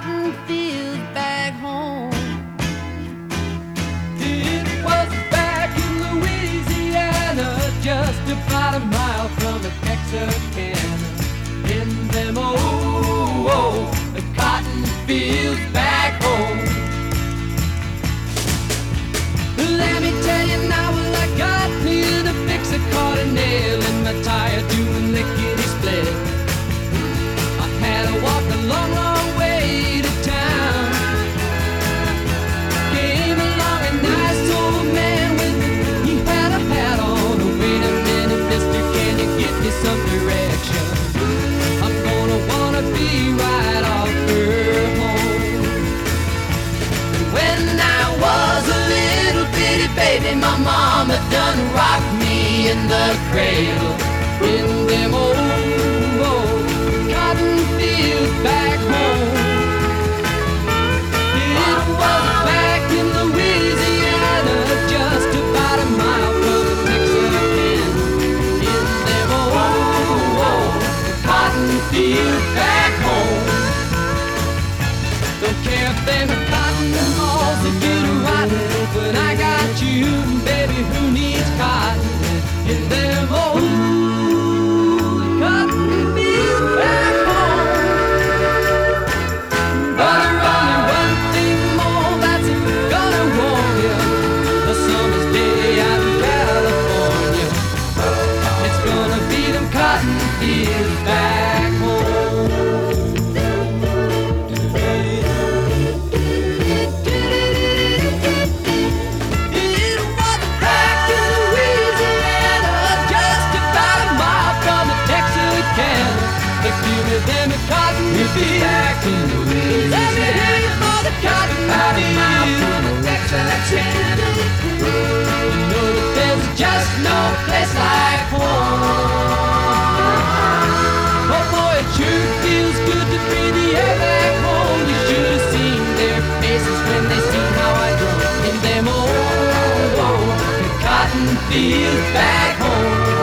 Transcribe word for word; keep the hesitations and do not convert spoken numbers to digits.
cotton fields back home. It was back in Louisiana, just about a mile from the Texarkana. In them old, old the cotton fields back home. Let me tell you now, well, I got here to fix a caught a nail in my tire doing lickety split. I had to walk a long, long way to town. Came along a nice old man with he had a hat on. Oh, wait a minute, mister, can you get me some direction? I'm gonna wanna be right off her home. When I was a little bitty baby, my mama done rocked me in the cradle. In them old, old cotton fields back home. It was back in Louisiana, just about a mile from the Texarkana. In them old, old cotton fields back home. Don't care if them cotton balls that get rotten. When I got you, baby, who needs cotton? In them old cotton fields back home. But there's only one thing more that's gonna warm you. A summer's day out in California. It's gonna be them cotton fields back home. Give me them cotton fields back in Louisiana. Let me hear you for the cotton fields. You know that there's just no place like home. Oh boy, it sure feels good to breathe the air back home. You should have seen their faces when they seen how I drove in them old, old cotton fields back home.